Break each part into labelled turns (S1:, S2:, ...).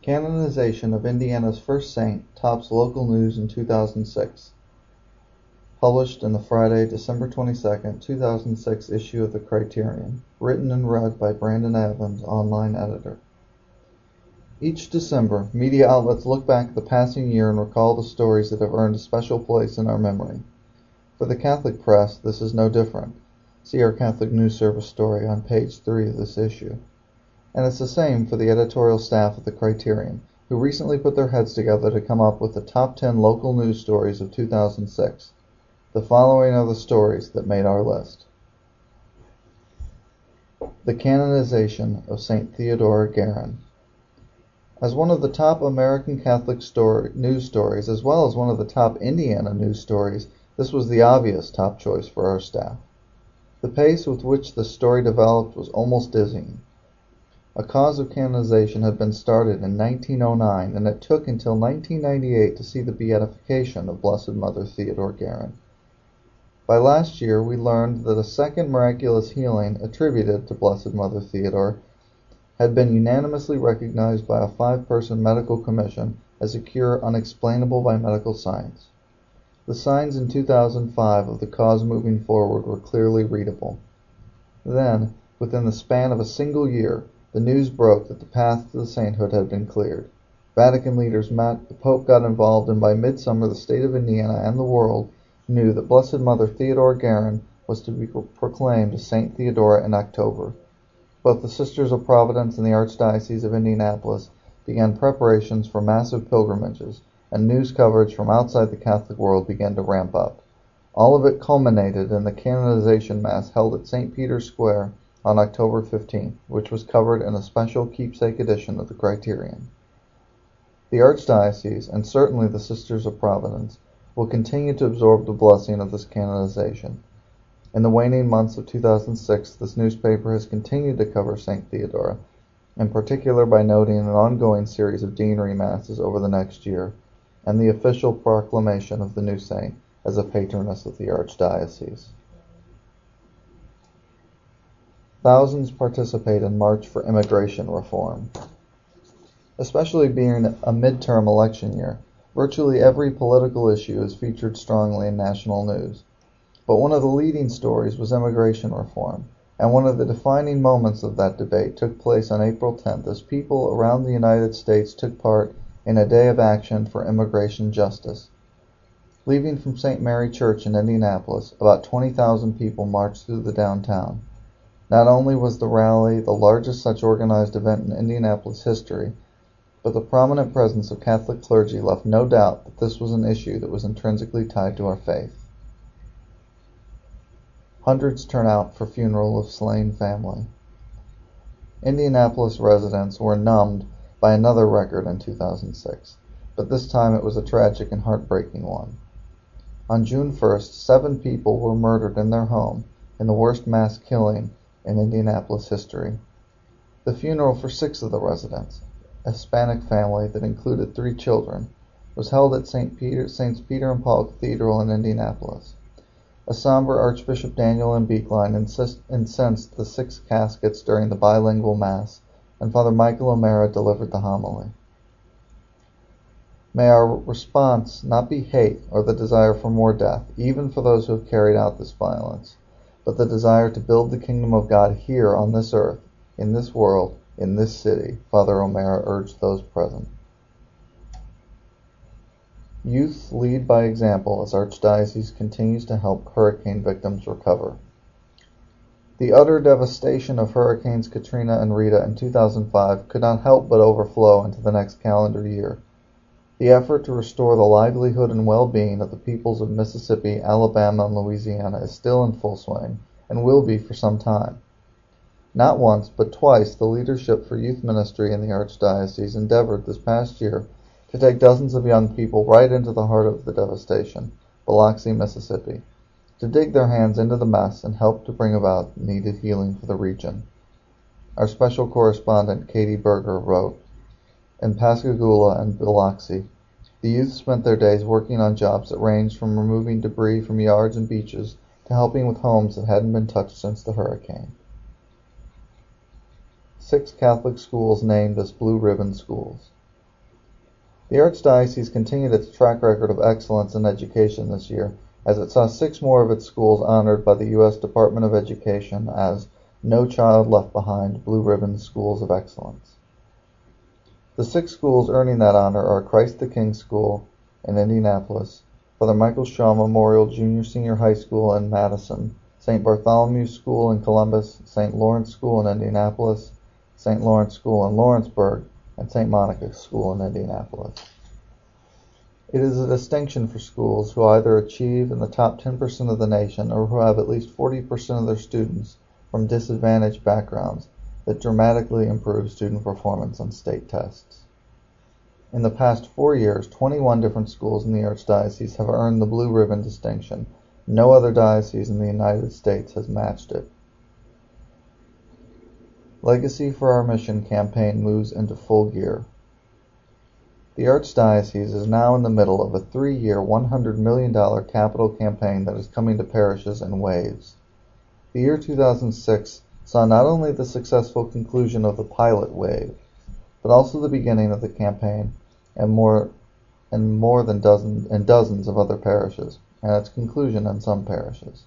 S1: Canonization of Indiana's first saint tops local news in 2006. Published in the Friday, December 22, 2006 issue of the Criterion. Written and read by Brandon Evans, online editor. Each December, media outlets look back at the passing year and recall the stories that have earned a special place in our memory. For the Catholic press, this is no different. See our Catholic News Service story on page 3 of this issue. And it's the same for the editorial staff of the Criterion, who recently put their heads together to come up with the top 10 local news stories of 2006. The following are the stories that made our list. The canonization of St. Theodora Guerin. As one of the top American Catholic news stories, as well as one of the top Indiana news stories, this was the obvious top choice for our staff. The pace with which the story developed was almost dizzying. A cause of canonization had been started in 1909, and it took until 1998 to see the beatification of Blessed Mother Theodora Guerin. By last year, we learned that a second miraculous healing attributed to Blessed Mother Theodora had been unanimously recognized by a 5-person medical commission as a cure unexplainable by medical science. The signs in 2005 of the cause moving forward were clearly readable. Then, within the span of a single year, the news broke that the path to the sainthood had been cleared. Vatican leaders met, the Pope got involved, and by midsummer the state of Indiana and the world knew that Blessed Mother Theodora Guerin was to be proclaimed as Saint Theodora in October. Both the Sisters of Providence and the Archdiocese of Indianapolis began preparations for massive pilgrimages, and news coverage from outside the Catholic world began to ramp up. All of it culminated in the canonization mass held at St. Peter's Square on October 15th, which was covered in a special keepsake edition of the Criterion. The Archdiocese, and certainly the Sisters of Providence, will continue to absorb the blessing of this canonization. In the waning months of 2006, this newspaper has continued to cover St. Theodora, in particular by noting an ongoing series of deanery masses over the next year, and the official proclamation of the new saint as a patroness of the Archdiocese. Thousands participate in March for Immigration Reform. Especially being a midterm election year, virtually every political issue is featured strongly in national news. But one of the leading stories was immigration reform, and one of the defining moments of that debate took place on April 10th as people around the United States took part in a day of action for immigration justice. Leaving from St. Mary Church in Indianapolis, about 20,000 people marched through the downtown. Not only was the rally the largest such organized event in Indianapolis history, but the prominent presence of Catholic clergy left no doubt that this was an issue that was intrinsically tied to our faith. Hundreds turn out for funeral of slain family. Indianapolis residents were numbed by another record in 2006, but this time it was a tragic and heartbreaking one. On June 1st, 7 people were murdered in their home in the worst mass killing in Indianapolis history. The funeral for 6 of the residents, a Hispanic family that included 3 children, was held at Saints Peter and Paul Cathedral in Indianapolis. A somber Archbishop Daniel M. Beekline incensed the 6 caskets during the bilingual Mass, and Father Michael O'Mara delivered the homily. May our response not be hate or the desire for more death, even for those who have carried out this violence, but the desire to build the kingdom of God here on this earth, in this world, in this city, Father O'Mara urged those present. Youth lead by example as Archdiocese continues to help hurricane victims recover. The utter devastation of Hurricanes Katrina and Rita in 2005 could not help but overflow into the next calendar year. The effort to restore the livelihood and well-being of the peoples of Mississippi, Alabama, and Louisiana is still in full swing, and will be for some time. Not once, but twice, the leadership for youth ministry in the Archdiocese endeavored this past year to take dozens of young people right into the heart of the devastation, Biloxi, Mississippi, to dig their hands into the mess and help to bring about needed healing for the region. Our special correspondent, Katie Berger, wrote, "In Pascagoula and Biloxi, the youth spent their days working on jobs that ranged from removing debris from yards and beaches to helping with homes that hadn't been touched since the hurricane." 6 Catholic schools named as Blue Ribbon schools. The Archdiocese continued its track record of excellence in education this year, as it saw 6 more of its schools honored by the U.S. Department of Education as No Child Left Behind Blue Ribbon Schools of Excellence. The 6 schools earning that honor are Christ the King School in Indianapolis, Father Michael Shaw Memorial Junior-Senior High School in Madison, St. Bartholomew School in Columbus, St. Lawrence School in Indianapolis, St. Lawrence School in Lawrenceburg, and St. Monica School in Indianapolis. It is a distinction for schools who either achieve in the top 10% of the nation or who have at least 40% of their students from disadvantaged backgrounds that dramatically improve student performance on state tests. In the past 4 years, 21 different schools in the Archdiocese have earned the Blue Ribbon distinction. No other diocese in the United States has matched it. Legacy for Our Mission campaign moves into full gear. The Archdiocese is now in the middle of a 3-year, $100 million capital campaign that is coming to parishes in waves. The year 2006 saw not only the successful conclusion of the pilot wave, but also the beginning of the campaign in dozens of other parishes, and its conclusion in some parishes.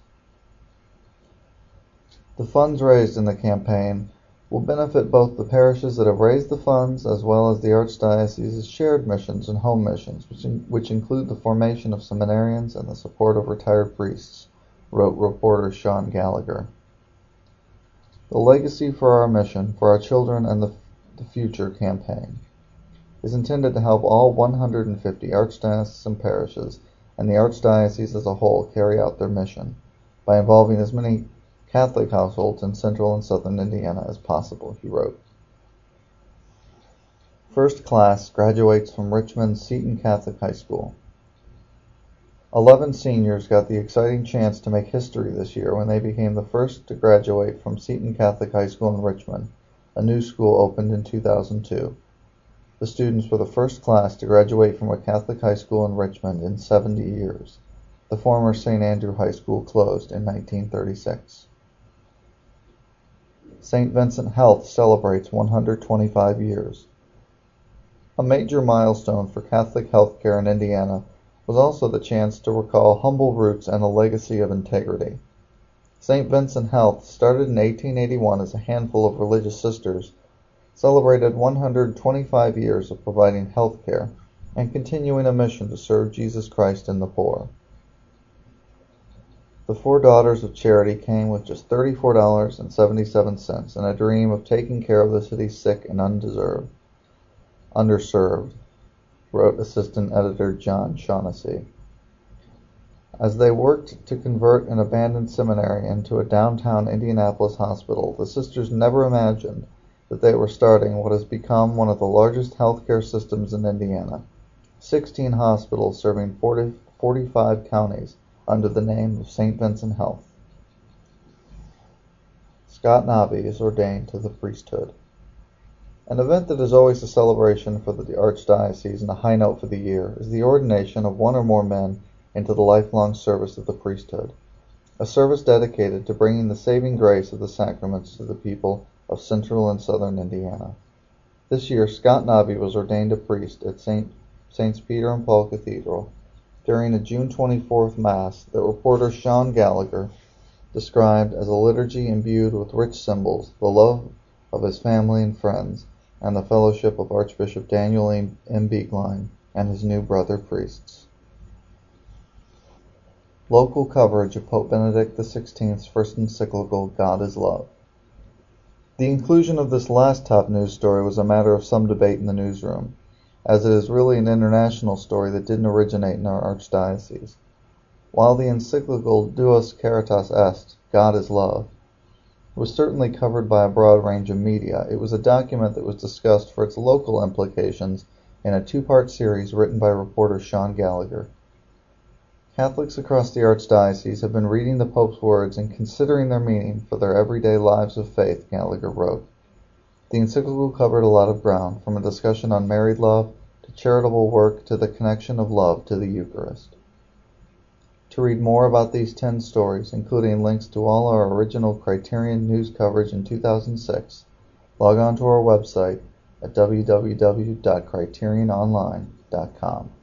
S1: The funds raised in the campaign will benefit both the parishes that have raised the funds as well as the Archdiocese's shared missions and home missions, which include the formation of seminarians and the support of retired priests, wrote reporter Sean Gallagher. The Legacy for Our Mission, for Our Children and the Future campaign is intended to help all 150 archdiocesan parishes and the Archdiocese as a whole carry out their mission by involving as many Catholic households in central and southern Indiana as possible, he wrote. First class graduates from Richmond's Seton Catholic High School. 11 seniors got the exciting chance to make history this year when they became the first to graduate from Seton Catholic High School in Richmond, a new school opened in 2002. The students were the first class to graduate from a Catholic high school in Richmond in 70 years. The former St. Andrew High School closed in 1936. St. Vincent Health celebrates 125 years. A major milestone for Catholic healthcare in Indiana was also the chance to recall humble roots and a legacy of integrity. St. Vincent Health, started in 1881 as a handful of religious sisters, celebrated 125 years of providing health care and continuing a mission to serve Jesus Christ and the poor. The 4 Daughters of Charity came with just $34.77 and a dream of taking care of the city's sick and underserved, wrote assistant editor John Shaughnessy. As they worked to convert an abandoned seminary into a downtown Indianapolis hospital, the sisters never imagined that they were starting what has become one of the largest healthcare systems in Indiana, 16 hospitals serving 45 counties under the name of St. Vincent Health. Scott Nobby is ordained to the priesthood. An event that is always a celebration for the Archdiocese and a high note for the year is the ordination of 1 or more men into the lifelong service of the priesthood, a service dedicated to bringing the saving grace of the sacraments to the people of central and southern Indiana. This year, Scott Nobby was ordained a priest at Saints Peter and Paul Cathedral during a June 24th Mass that reporter Sean Gallagher described as a liturgy imbued with rich symbols, the love of his family and friends, and the fellowship of Archbishop Daniel M. Beekline and his new brother priests. Local coverage of Pope Benedict XVI's first encyclical, God is Love. The inclusion of this last top news story was a matter of some debate in the newsroom, as it is really an international story that didn't originate in our archdiocese. While the encyclical Deus Caritas Est, God is Love, was certainly covered by a broad range of media, it was a document that was discussed for its local implications in a 2-part series written by reporter Sean Gallagher. Catholics across the Archdiocese have been reading the Pope's words and considering their meaning for their everyday lives of faith, Gallagher wrote. The encyclical covered a lot of ground, from a discussion on married love to charitable work to the connection of love to the Eucharist. To read more about these 10 stories, including links to all our original Criterion news coverage in 2006, log on to our website at www.criteriononline.org. com.